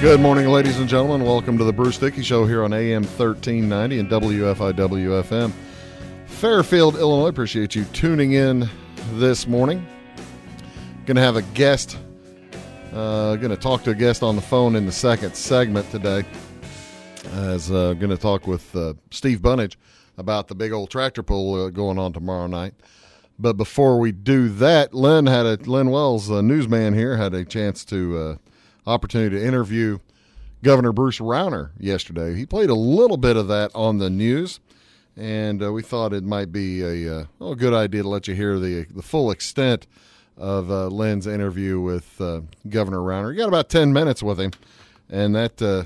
Good morning, ladies and gentlemen. Welcome to the Bruce Dickey Show here on AM 1390 and WFIW-FM. Fairfield, Illinois. Appreciate you tuning in this morning. Going to have a guest. Going to talk to a guest on the phone in the second segment today. Going to talk with Steve Bunnage about the big old tractor pull going on tomorrow night. But before we do that, Lynn Wells, newsman here, had a chance to opportunity to interview Governor Bruce Rauner yesterday. He played a little bit of that on the news, and we thought it might be a good idea to let you hear the full extent of Lynn's interview with Governor Rauner. You got about 10 minutes with him, and that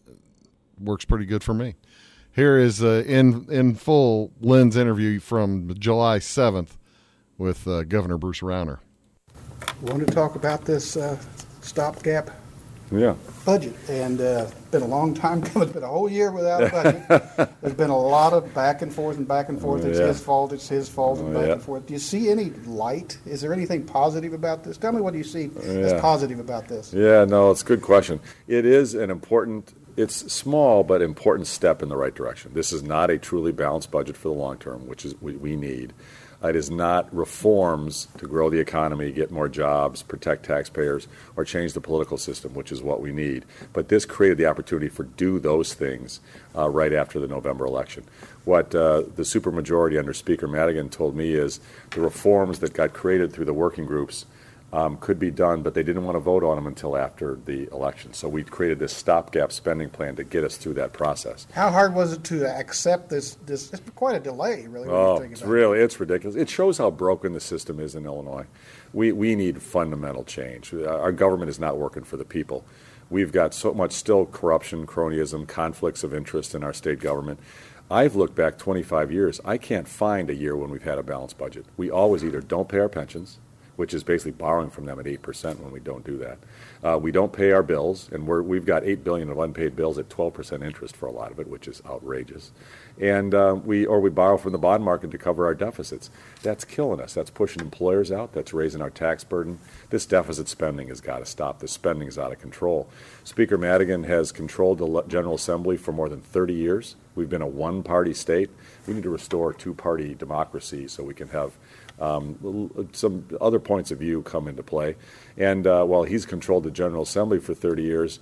works pretty good for me. Here is in full Lynn's interview from July 7th with Governor Bruce Rauner. We want to talk about this stopgap budget, and been a long time coming. It's been a whole year without a budget. There's been a lot of back and forth. It's his fault, and back and forth. Do you see any light? Is there anything positive about this? Tell me, what do you see as positive about this? Yeah, no, it's a good question. It is an important, it's small but important step in the right direction. This is not a truly balanced budget for the long term, which is we need. It is not reforms to grow the economy, get more jobs, protect taxpayers, or change the political system, which is what we need. But this created the opportunity for do those things right after the November election. What the supermajority under Speaker Madigan told me is the reforms that got created through the working groups could be done, but they didn't want to vote on them until after the election. So we created this stopgap spending plan to get us through that process. How hard was it to accept this? It's quite a delay, really. It's ridiculous. It shows how broken the system is in Illinois. We need fundamental change. Our government is not working for the people. We've got so much still corruption, cronyism, conflicts of interest in our state government. I've looked back 25 years. I can't find a year when we've had a balanced budget. We always either don't pay our pensions, which is basically borrowing from them at 8% when we don't do that. We don't pay our bills, and we've got $8 billion of unpaid bills at 12% interest for a lot of it, which is outrageous. And we borrow from the bond market to cover our deficits. That's killing us. That's pushing employers out. That's raising our tax burden. This deficit spending has got to stop. This spending is out of control. Speaker Madigan has controlled the General Assembly for more than 30 years. We've been a one-party state. We need to restore two-party democracy so we can have some other points of view come into play. And while he's controlled the General Assembly for 30 years,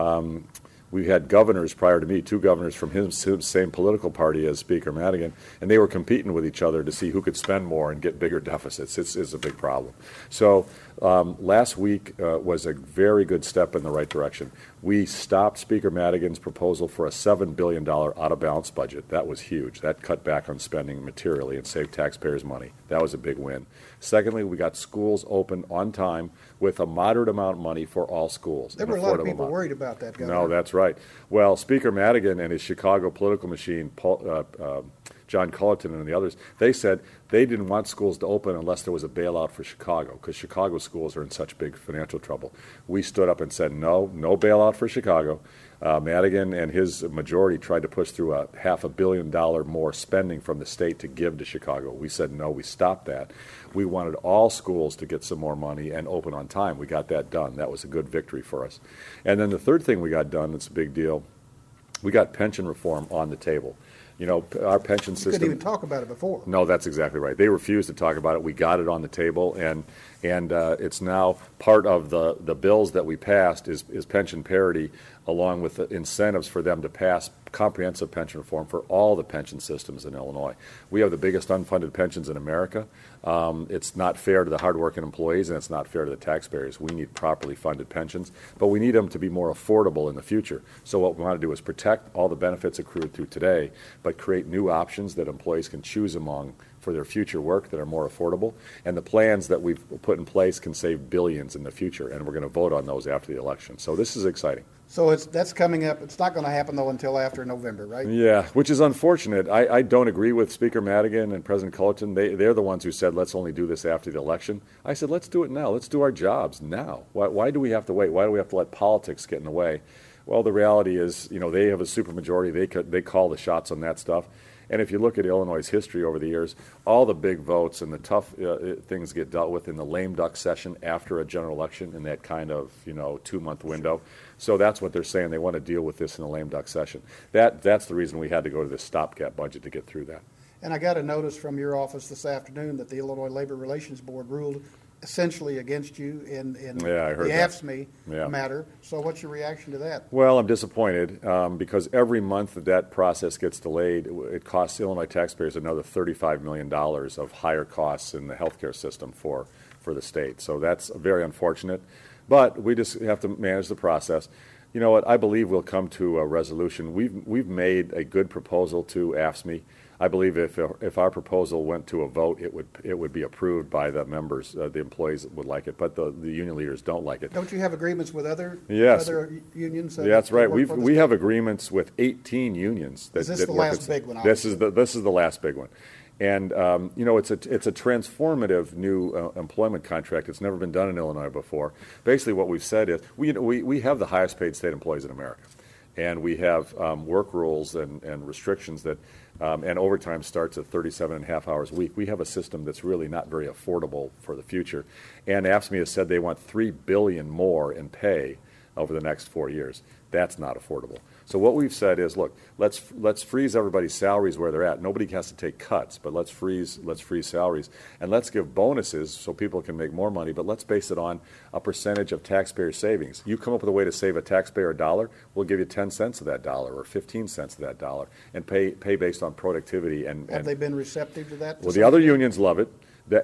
we had governors prior to me, two governors from his same political party as Speaker Madigan, and they were competing with each other to see who could spend more and get bigger deficits. It's a big problem. So last week was a very good step in the right direction. We stopped Speaker Madigan's proposal for a $7 billion out-of-balance budget. That was huge. That cut back on spending materially and saved taxpayers money. That was a big win. Secondly, we got schools open on time with a moderate amount of money for all schools. There were a lot of people worried about that, Governor. No, that's right. Well, Speaker Madigan and his Chicago political machine, John Cullerton and the others, they said they didn't want schools to open unless there was a bailout for Chicago, because Chicago schools are in such big financial trouble. We stood up and said, no bailout for Chicago. Madigan and his majority tried to push through a $500 million more spending from the state to give to Chicago. We said no, we stopped that. We wanted all schools to get some more money and open on time. We got that done. That was a good victory for us. And then the third thing we got done, that's a big deal, we got pension reform on the table. You know, our pension system. You couldn't even talk about it before. No, that's exactly right. They refused to talk about it. We got it on the table, and it's now part of the bills that we passed is pension parity, along with the incentives for them to pass comprehensive pension reform for all the pension systems in Illinois. We have the biggest unfunded pensions in America. It's not fair to the hardworking employees, and it's not fair to the taxpayers. We need properly funded pensions, but we need them to be more affordable in the future. So what we want to do is protect all the benefits accrued through today, but create new options that employees can choose among for their future work that are more affordable. And the plans that we've put in place can save billions in the future, and we're going to vote on those after the election. So this is exciting. So that's coming up. It's not going to happen, though, until after November, right? Yeah, which is unfortunate. I don't agree with Speaker Madigan and President Cullerton. They're the ones who said, let's only do this after the election. I said, let's do it now. Let's do our jobs now. Why do we have to wait? Why do we have to let politics get in the way? Well, the reality is, they have a supermajority. They call the shots on that stuff. And if you look at Illinois' history over the years, all the big votes and the tough things get dealt with in the lame duck session after a general election in that kind of 2-month window. So that's what they're saying. They want to deal with this in the lame duck session. That's the reason we had to go to this stopgap budget to get through that. And I got a notice from your office this afternoon that the Illinois Labor Relations Board ruled essentially against you in the AFSCME matter. So what's your reaction to that? Well, I'm disappointed because every month that process gets delayed, it costs Illinois taxpayers another $35 million of higher costs in the healthcare system for the state. So that's very unfortunate. But we just have to manage the process. You know what? I believe we'll come to a resolution. We've made a good proposal to AFSCME. I believe if our proposal went to a vote, it would be approved by the members. The employees would like it, but the union leaders don't like it. Don't you have agreements with other unions? That's right. We have agreements with 18 unions. Is this the last big one? This is the last big one. And it's a transformative new employment contract. It's never been done in Illinois before. Basically, what we've said is we have the highest paid state employees in America, and we have work rules and restrictions that and overtime starts at 37.5 hours a week. We have a system that's really not very affordable for the future, and AFSCME has said they want $3 billion more in pay over the next 4 years. That's not affordable. So what we've said is, look, let's freeze everybody's salaries where they're at. Nobody has to take cuts, but let's freeze salaries, and let's give bonuses so people can make more money. But let's base it on a percentage of taxpayer savings. You come up with a way to save a taxpayer $1, we'll give you 10 cents of that dollar or 15 cents of that dollar, and pay based on productivity. And have they been receptive to that? Well, the other unions love it,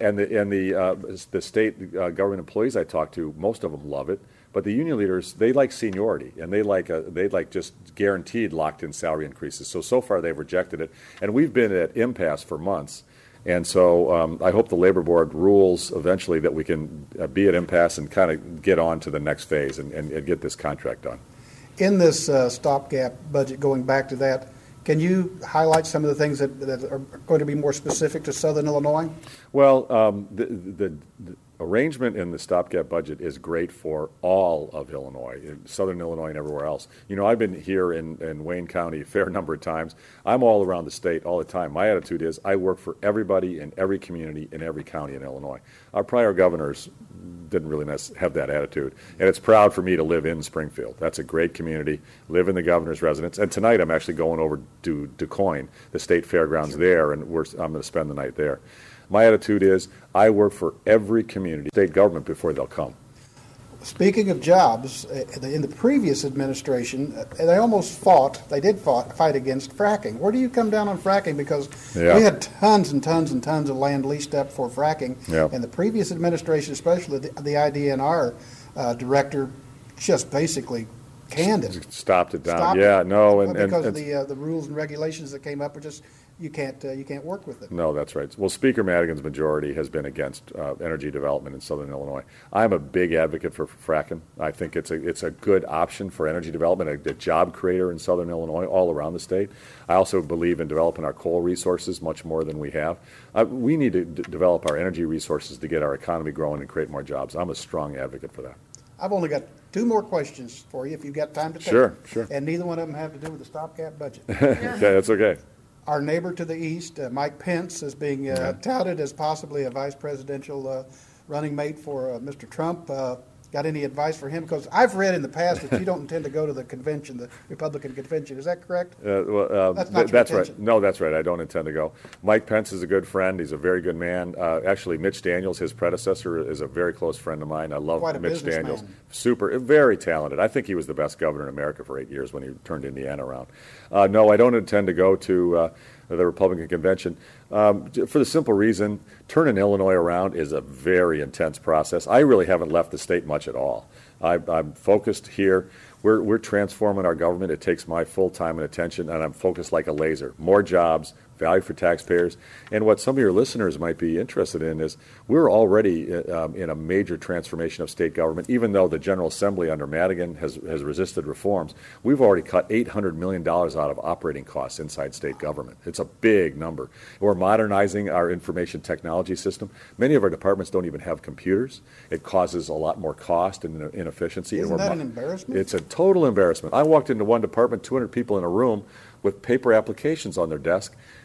the state government employees I talk to, most of them love it. But the union leaders, they like seniority, and they like just guaranteed locked-in salary increases. So far they've rejected it, and we've been at impasse for months. And so I hope the Labor Board rules eventually that we can be at impasse and kind of get on to the next phase and get this contract done. In this stopgap budget, going back to that, can you highlight some of the things that are going to be more specific to Southern Illinois? Well, the arrangement in the stopgap budget is great for all of Illinois, in Southern Illinois and everywhere else. I've been here in Wayne County a fair number of times. I'm all around the state all the time. My attitude is I work for everybody in every community in every county in Illinois. Our prior governors didn't really have that attitude. And it's proud for me to live in Springfield. That's a great community, live in the governor's residence. And tonight I'm actually going over to Du Quoin, the state fairgrounds there, and I'm going to spend the night there. My attitude is I work for every community, state government, before they'll come. Speaking of jobs, in the previous administration, they did fight against fracking. Where do you come down on fracking? Because we had tons and tons and tons of land leased up for fracking. Yeah. And the previous administration, especially the IDNR director, just basically canned it. Stopped it down. Because of the rules and regulations that came up are just you can't work with it. No, that's right. Well, Speaker Madigan's majority has been against energy development in Southern Illinois. I'm a big advocate for fracking. I think it's a good option for energy development, a job creator in Southern Illinois, all around the state. I also believe in developing our coal resources much more than we have. We need to develop our energy resources to get our economy growing and create more jobs. I'm a strong advocate for that. I've only got 2 more questions for you if you've got time to take them. Sure. And neither one of them have to do with the stopgap budget. Okay, that's okay. Our neighbor to the east, Mike Pence, is being touted as possibly a vice presidential running mate for Mr. Trump. Got any advice for him? Because I've read in the past that you don't intend to go to the convention, the Republican convention. Is that correct? That's right. No, that's right. I don't intend to go. Mike Pence is a good friend. He's a very good man. Actually, Mitch Daniels, his predecessor, is a very close friend of mine. I love Mitch Daniels. Very talented. I think he was the best governor in America for 8 years when he turned Indiana around. No, I don't intend to go to the Republican convention for the simple reason turning Illinois around is a very intense process. I really haven't left the state much at all. I'm focused here. We're transforming our government. It takes my full time and attention, and I'm focused like a laser. More jobs, value for taxpayers. And what some of your listeners might be interested in is we're already in a major transformation of state government. Even though the General Assembly under Madigan has resisted reforms, we've already cut $800 million out of operating costs inside state government. It's a big number. We're modernizing our information technology system. Many of our departments don't even have computers. It causes a lot more cost and inefficiency. Isn't that an embarrassment? It's a total embarrassment. I walked into one department, 200 people in a room with paper applications on their desk.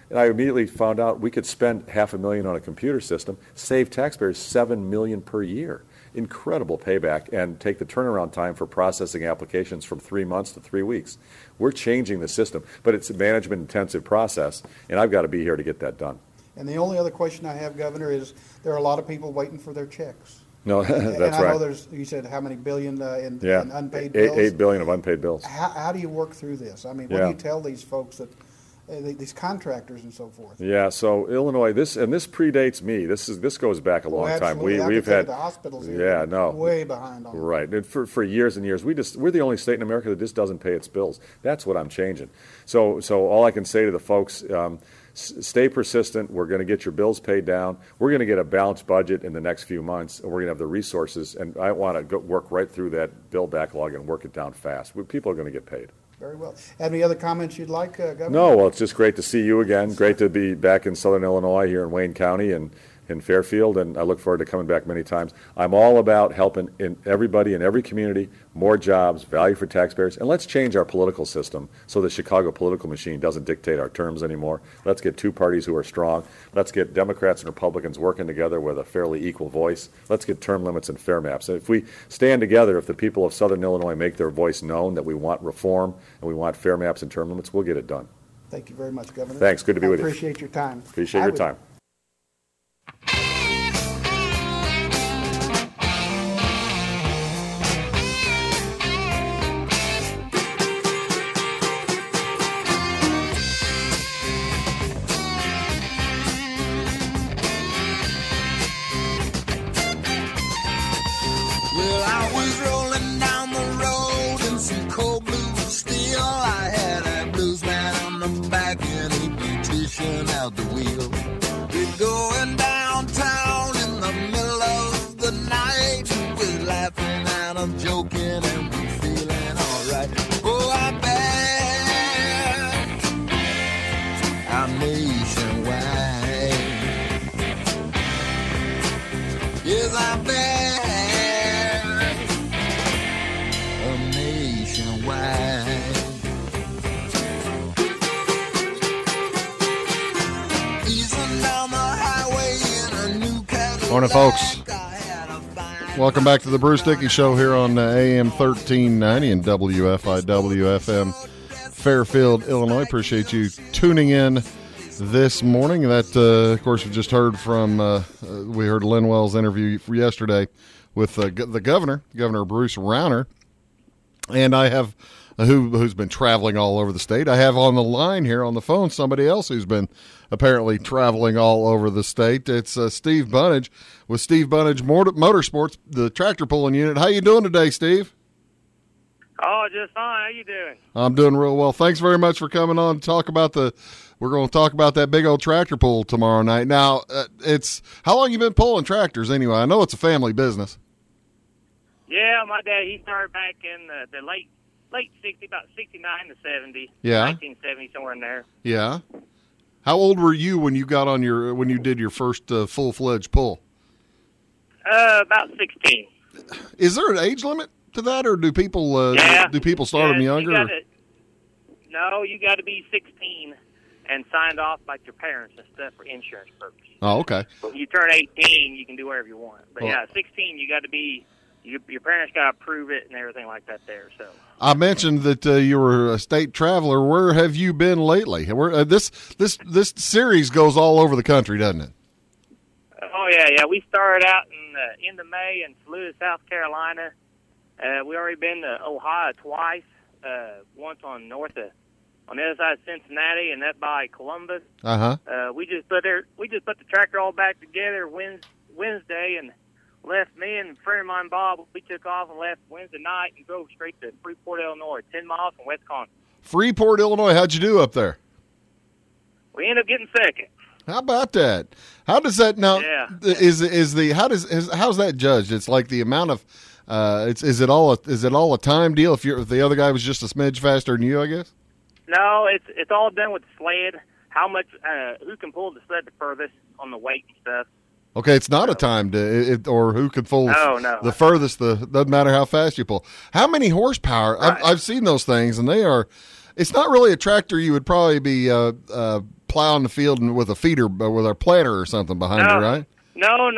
And I immediately found out we could spend $500,000 on a computer system, save taxpayers $7 million per year. Incredible payback, and take the turnaround time for processing applications from 3 months to 3 weeks. We're changing the system, but it's a management-intensive process, and I've got to be here to get that done. And the only other question I have, Governor, is there are a lot of people waiting for their checks. No, that's right. And I know you said how many billion in unpaid bills? $8 billion of unpaid bills. How do you work through this? I mean, what do you tell these folks that these contractors and so forth? Yeah, so Illinois, this predates me. This goes back a long time. We've had the hospitals here way behind on right. And for years and years, we're the only state in America that just doesn't pay its bills. That's what I'm changing. So all I can say to the folks, stay persistent. We're going to get your bills paid down. We're going to get a balanced budget in the next few months, and we're going to have the resources. And I want to work right through that bill backlog and work it down fast. People are going to get paid. Very well. Have any other comments you'd like, Governor? No, well, it's just great to see you again. Great to be back in Southern Illinois here in Wayne County and in Fairfield, and I look forward to coming back many times. I'm all about helping everybody in every community, more jobs, value for taxpayers, and let's change our political system so the Chicago political machine doesn't dictate our terms anymore. Let's get two parties who are strong. Let's get Democrats and Republicans working together with a fairly equal voice. Let's get term limits and fair maps. And if we stand together, if the people of Southern Illinois make their voice known that we want reform and we want fair maps and term limits, we'll get it done. Thank you very much, Governor. Thanks. Good to be with you. Appreciate your time. Appreciate your time. Out the wheel. We're going downtown in the middle of the night. We're laughing and I'm joking and we're feeling alright. Oh, I bet I'm nationwide. Yes, I bet I'm nationwide. Morning, folks. Welcome back to the Bruce Dickey Show here on AM 1390 and WFIW-FM Fairfield, Illinois. Appreciate you tuning in this morning. That, of course, we just heard from, we heard Linwell's interview yesterday with the governor, Governor Bruce Rauner. And I have, who's been traveling all over the state. I have on the line here on the phone somebody else who's been apparently traveling all over the state. It's Steve Bunnage with Steve Bunnage Motorsports, the tractor pulling unit. How you doing today, Steve? Oh, just fine. How you doing? I'm doing real well. Thanks very much for coming on to talk about we're going to talk about that big old tractor pull tomorrow night. Now, how long you been pulling tractors anyway? I know it's a family business. Yeah, my dad, he started back in the late 60s, about 69 to 70. Yeah. 1970, somewhere in there. Yeah. How old were you when you did your first full-fledged pull? About 16. Is there an age limit to that, or do people start them younger? No, you got to be 16 and signed off by your parents and stuff for insurance purposes. Oh, okay. But when you turn 18, you can do whatever you want. But 16, you got to be. Your parents got to approve it and everything like that there. So I mentioned that you were a state traveler. Where have you been lately? This series goes all over the country, doesn't it? Oh, yeah. We started out in the end of May in Saluda, South Carolina. We already been to Ohio twice, once on the other side of Cincinnati and up by Columbus. We just put the tractor all back together Wednesday and left. Me and a friend of mine, Bob, we took off and left Wednesday night and drove straight to Freeport, Illinois, 10 miles from Wisconsin. Freeport, Illinois. How'd you do up there? We ended up getting second. How about that? How does that now? Yeah. How's that judged? It's like the amount of is it all a time deal? If the other guy was just a smidge faster than you, I guess. No, it's all done with the sled. How much who can pull the sled the furthest on the weight and stuff. Okay, it's not a time or who can pull the furthest. Doesn't matter how fast you pull. How many horsepower? Right. I've seen those things, and they are. It's not really a tractor you would probably be plowing the field with a feeder, with our planter or something behind you, right? No.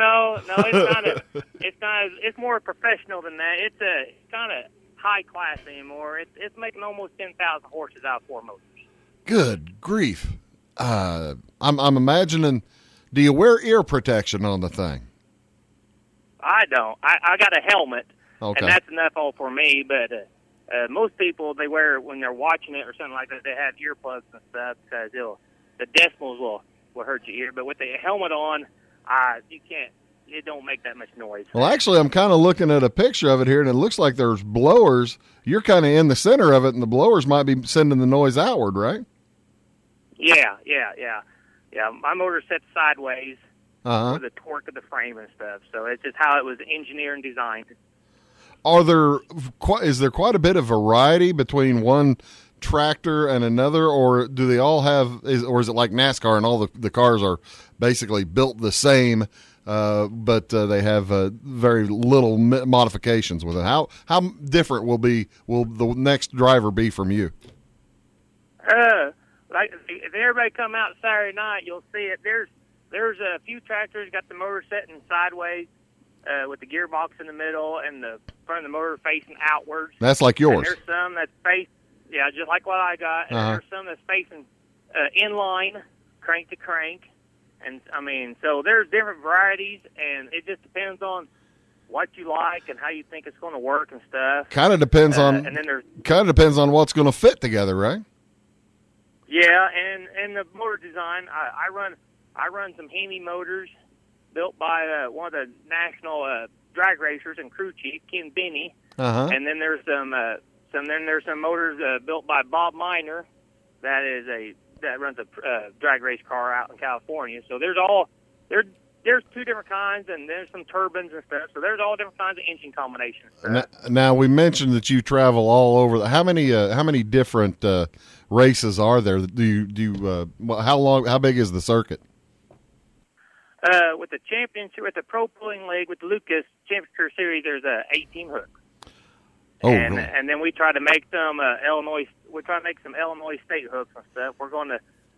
It's more professional than that. It's kind of high class anymore. It's making almost 10,000 horses out of 4 motors. Good grief! I'm imagining. Do you wear ear protection on the thing? I don't. I got a helmet, okay, and that's enough all for me. But most people, they wear when they're watching it or something like that. They have earplugs and stuff because the decimals will hurt your ear. But with the helmet on, you can't. It don't make that much noise. Well, actually, I'm kind of looking at a picture of it here, and it looks like there's blowers. You're kind of in the center of it, and the blowers might be sending the noise outward, right? Yeah. My motor's set sideways for the torque of the frame and stuff. So it's just how it was engineered and designed. Is there quite a bit of variety between one tractor and another, or do they all have? Or is it like NASCAR and all the cars are basically built the same? But they have very little modifications with it. How different will the next driver be from you? Like if everybody come out Saturday night, you'll see it. There's a few tractors got the motor setting sideways with the gearbox in the middle and the front of the motor facing outwards. That's like yours. And there's some that's just like what I got. And there's some that's facing inline, crank to crank. And, so there's different varieties, and it just depends on what you like and how you think it's going to work and stuff. Kind of depends on what's going to fit together, right? Yeah, and the motor design, I run some Hemi motors built by one of the national drag racers and crew chief, Ken Binney. And then there's some motors built by Bob Miner that runs a drag race car out in California. So there's 2 different kinds, and there's some turbines and stuff. So there's all different kinds of engine combinations. Now we mentioned that you travel all over. How many different races are there? How big is the circuit? With the championship, with the Pro Pulling League, with the Lucas Championship Series, there's 18 hooks. Oh, and really? And then we try to make some Illinois. We try to make some Illinois state hooks and stuff. We're going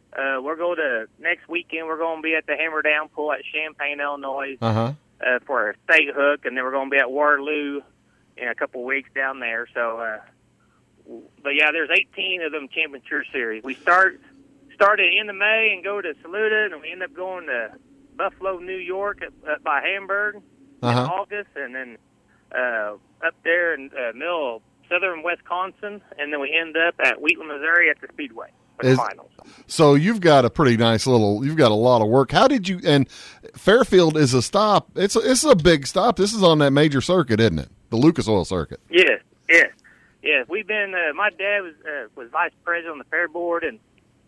to next weekend. We're going to be at the Hammer Down Pool at Champaign, Illinois, for a state hook, and then we're going to be at Waterloo in a couple of weeks down there. So, but yeah, there's 18 of them Championship Series. We started in the May and go to Saluda, and we end up going to Buffalo, New York, by Hamburg in August, and then up there in middle of southern Wisconsin, and then we end up at Wheatland, Missouri at the Speedway for the finals. So you've got a pretty nice you've got a lot of work. How did you, and Fairfield is a stop. It's a big stop. This is on that major circuit, isn't it? The Lucas Oil circuit. Yes. We've been, my dad was vice president on the fair board, and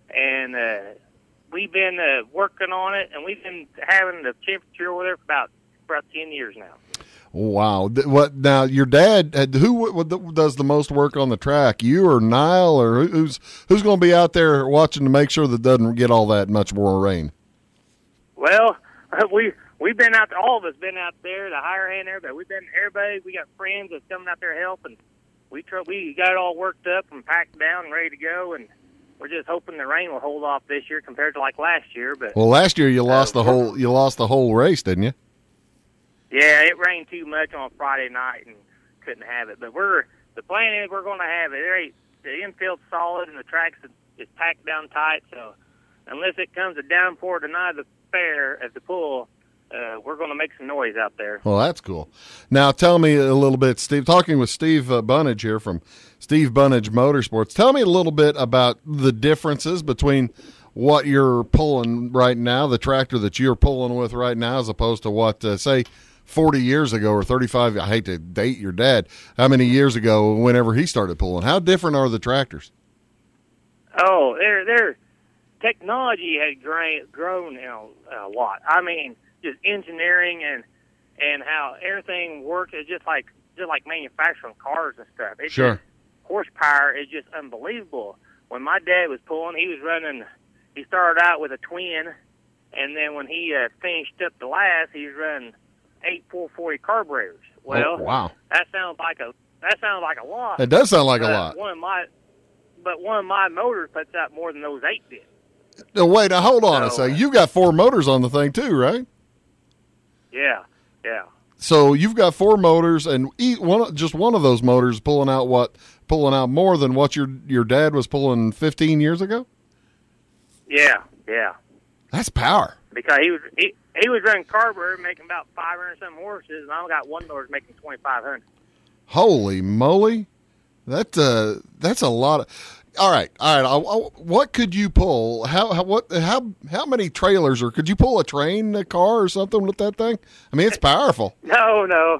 we've been working on it, and we've been having the championship over there for about 10 years now. Wow. What now? Your dad, who does the most work on the track? You or Nile, or who's going to be out there watching to make sure that it doesn't get all that much more rain? Well, we've been out there. All of us been out there. The higher hand, everybody. Everybody. We got friends that's coming out there helping. We got it all worked up and packed down and ready to go, and we're just hoping the rain will hold off this year compared to like last year. But last year you lost the whole race, didn't you? Yeah, it rained too much on Friday night and couldn't have it. But the plan is we're going to have it. The infield's solid and the track's is packed down tight. So unless it comes a downpour tonight at the fair at the pool, we're going to make some noise out there. Well, that's cool. Now tell me a little bit, Steve. Talking with Steve Bunnage here from Steve Bunnage Motorsports. Tell me a little bit about the differences between what you're pulling right now, the tractor that you're pulling with right now, as opposed to what, say, 40 years ago or 35, I hate to date your dad, how many years ago whenever he started pulling? How different are the tractors? Oh, their technology had grown a lot. I mean, just engineering and how everything works is just like manufacturing cars and stuff. It's sure. Just, horsepower is just unbelievable. When my dad was pulling, he started out with a twin, and then when he finished up the last, he was running 8 440 carburetors. Well, wow. That sounds like a lot. It does sound like a lot. One of my motors puts out more than those 8 did. No, wait, now hold on a second. You got 4 motors on the thing too, right? Yeah. So you've got 4 motors, and just one of those motors pulling out more than what your dad was pulling 15 years ago. Yeah. That's power. Because he was running carburetor, making about 500 some horses, and I got one motor making 2,500. Holy moly, that's a lot of. All right. What could you pull? How many trailers, or could you pull a train, a car, or something with that thing? I mean, it's powerful. No.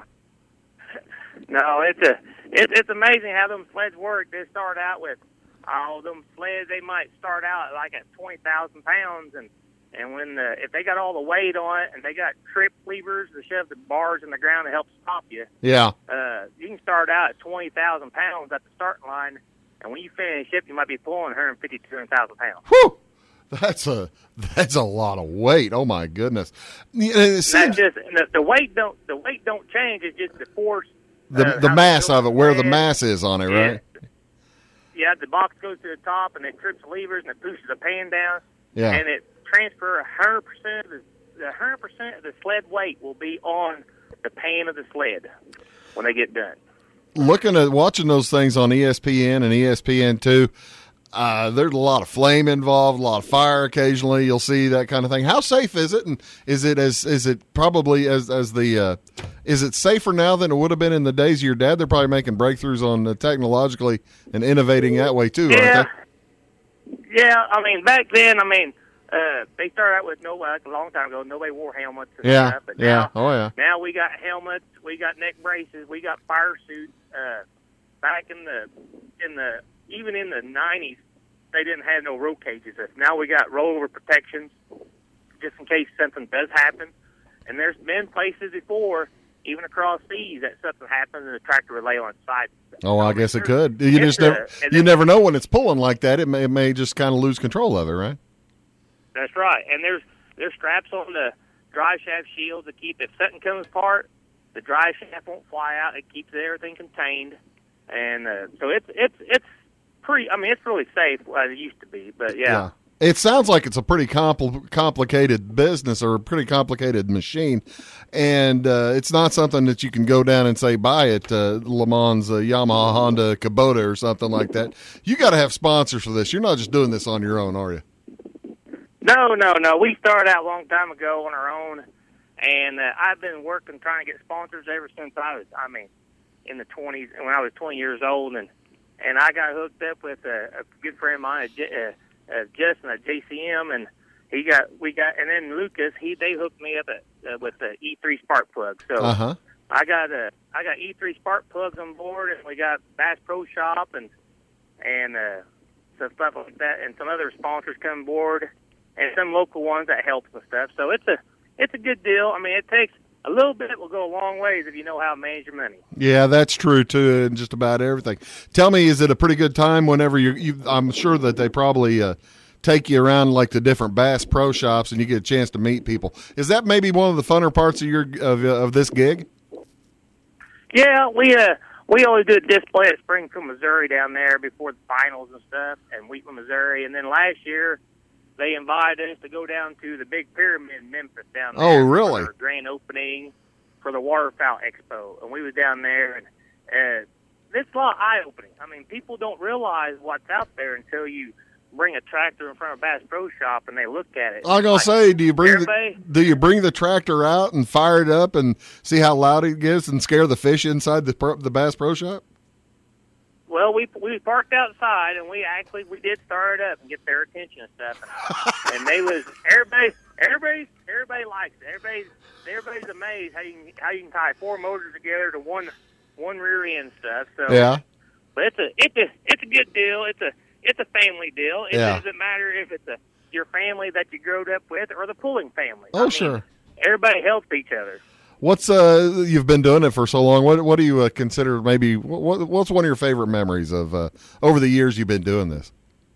It's amazing how them sleds work. They start out with them sleds. They might start out like at 20,000 pounds, and when if they got all the weight on it, and they got trip levers to shove the bars in the ground to help stop you. Yeah. You can start out at 20,000 pounds at the starting line. And when you finish up, you might be pulling 150 to 200,000 pounds. Whew! That's a lot of weight. Oh my goodness! The weight don't change. It's just the force. The mass of it, where the mass is on it, right? Yeah, the box goes to the top, and it trips the levers, and it pushes the pan down. Yeah. And it transfers 100% of the 100% of the sled weight will be on the pan of the sled when they get done. Watching those things on ESPN and ESPN2, there's a lot of flame involved, a lot of fire occasionally. You'll see that kind of thing. How safe is it? And is it probably is it safer now than it would have been in the days of your dad? They're probably making breakthroughs on technologically and innovating that way too, aren't they? Yeah. I mean, back then, they started out with a long time ago, nobody wore helmets and stuff. But now we got helmets, we got neck braces, we got fire suits. Back in the even in the 90s, they didn't have no roll cages. Now we got rollover protections just in case something does happen. And there's been places before, even across seas, that something happens and the tractor would lay on its side. Oh, I guess it could. You never know when it's pulling like that. It may just kind of lose control of it, right? That's right. And there's straps on the drive shaft shield to keep, if something comes apart, the drive shaft won't fly out. It keeps everything contained. And so it's pretty, it's really safe as it used to be. But, yeah. It sounds like it's a pretty complicated business or a pretty complicated machine. And it's not something that you can go down and say, buy it, Le Mans, Yamaha, Honda, Kubota or something like that. You got to have sponsors for this. You're not just doing this on your own, are you? No. We started out a long time ago on our own, and I've been trying to get sponsors ever since I was, in the 20s, when I was 20 years old, and I got hooked up with a good friend of mine, Justin at JCM, and and then Lucas, they hooked me up with the E3 spark plug. So I got E3 spark plugs on board, and we got Bass Pro Shop and some stuff like that, and some other sponsors come aboard. And some local ones that helps and stuff. So it's a good deal. It takes a little bit. It will go a long ways if you know how to manage your money. Yeah, that's true too, and just about everything. Tell me, is it a pretty good time whenever I'm sure that they probably take you around like the different Bass Pro Shops, and you get a chance to meet people. Is that maybe one of the funner parts of this gig? Yeah, we always do a display at Springfield, Missouri, down there before the finals and stuff, and Wheatland, Missouri, and then last year. They invited us to go down to the Big Pyramid in Memphis down there. Oh, really? For our grand opening for the Waterfowl Expo. And we was down there, and it's a lot eye-opening. People don't realize what's out there until you bring a tractor in front of Bass Pro Shop and they look at it. I was going to say, do you bring the tractor out and fire it up and see how loud it gets and scare the fish inside the Bass Pro Shop? Well, we parked outside, and we did start it up and get their attention and stuff. And they was everybody likes it. Everybody's amazed how you can tie 4 motors together to one rear end stuff. So yeah, but it's a good deal. It's a family deal. It doesn't matter if it's your family that you growed up with or the pulling family. Sure. Everybody helps each other. What's you've been doing it for so long? What do you consider maybe? What's one of your favorite memories of over the years you've been doing this?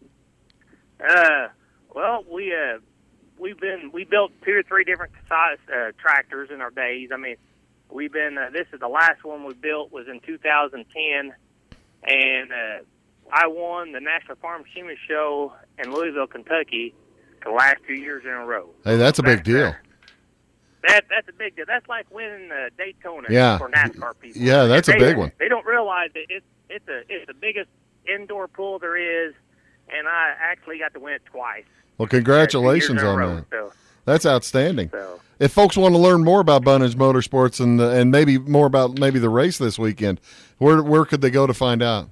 Well, we built 2 or 3 different size tractors in our days. We've been this is the last one we built was in 2010, and I won the National Farm Machinery Show in Louisville, Kentucky, the last 2 years in a row. Hey, that's a big deal. That's a big deal. That's like winning Daytona for NASCAR people. Yeah, that's a big one. They don't realize that it's the biggest indoor pool there is, and I actually got to win it twice. Well, congratulations on that. So, that's outstanding. So, if folks want to learn more about Bunnage Motorsports and maybe more about maybe the race this weekend, where could they go to find out?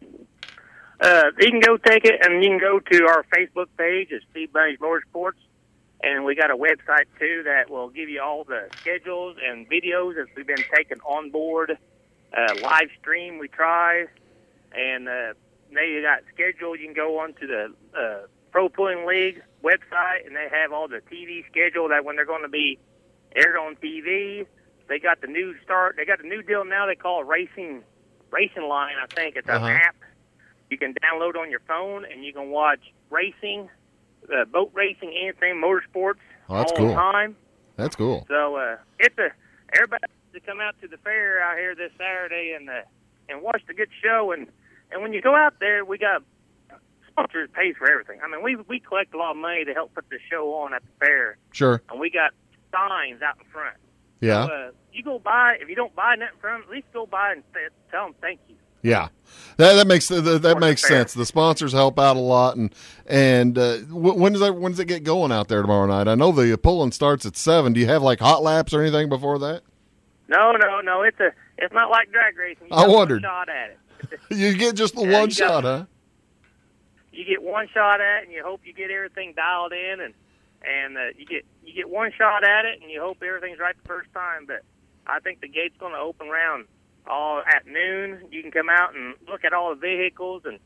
You can go take it, and you can go to our Facebook page. It's Steve Bunnage Motorsports. And we got a website, too, that will give you all the schedules and videos that we've been taking on board. Live stream we try. And now you got schedules. You can go onto the Pro Pulling League website, and they have all the TV schedule that when they're going to be aired on TV. They got the new They got the new deal now they call it Racing Line, I think. It's an app you can download on your phone, and you can watch racing, boat racing, anything, motorsports all the time. That's cool. So everybody to come out to the fair out here this Saturday and watch the good show. And when you go out there, we got sponsors pays for everything. I mean, we collect a lot of money to help put the show on at the fair. Sure. And we got signs out in front. Yeah. So, you go by, if you don't buy nothing from them, at least go by and tell them thank you. Yeah, that makes sense. The sponsors help out a lot, and when does it get going out there tomorrow night? I know the pulling starts at 7. Do you have like hot laps or anything before that? No. It's not like drag racing. I wondered. One shot at it. You get just the one shot, huh? You get one shot at it, and you hope you get everything dialed in, and you get one shot at it, and you hope everything's right the first time. But I think the gate's going to open around all at noon. You can come out and look at all the vehicles, and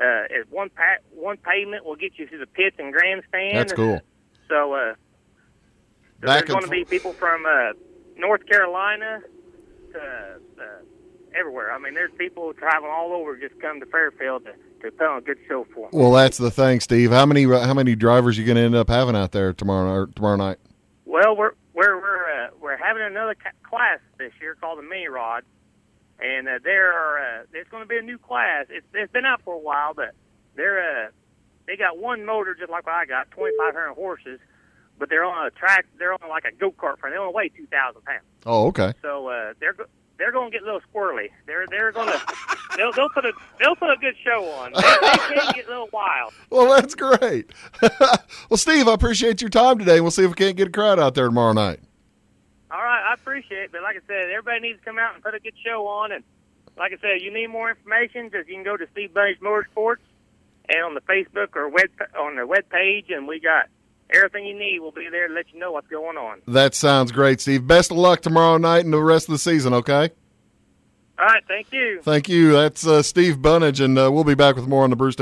one pavement will get you to the pits and grandstand. That's cool. So there's going to be people from North Carolina to everywhere. I mean, there's people traveling all over just come to Fairfield to put on a good show for them. Well, that's the thing, Steve. How many drivers are you going to end up having out there tomorrow night? Well, we're having another class this year called the Mini Rod. And there's going to be a new class. It's been out for a while, but they got one motor just like what I got, 2,500 horses, but they're on a track. They're on like a go-kart frame. They only weigh 2,000 pounds. Oh, okay. So they're going to get a little squirrely. They're going to they'll put a good show on. They can get a little wild. Well, that's great. Well, Steve, I appreciate your time today. We'll see if we can't get a crowd out there tomorrow night. All right, I appreciate it, but like I said, everybody needs to come out and put a good show on. And like I said, you need more information, just you can go to Steve Bunnage Motorsports and on the Facebook or on the web page, and we got everything you need. We'll be there to let you know what's going on. That sounds great, Steve. Best of luck tomorrow night and the rest of the season, okay? All right, thank you. Thank you. That's Steve Bunnage, and we'll be back with more on the Bruce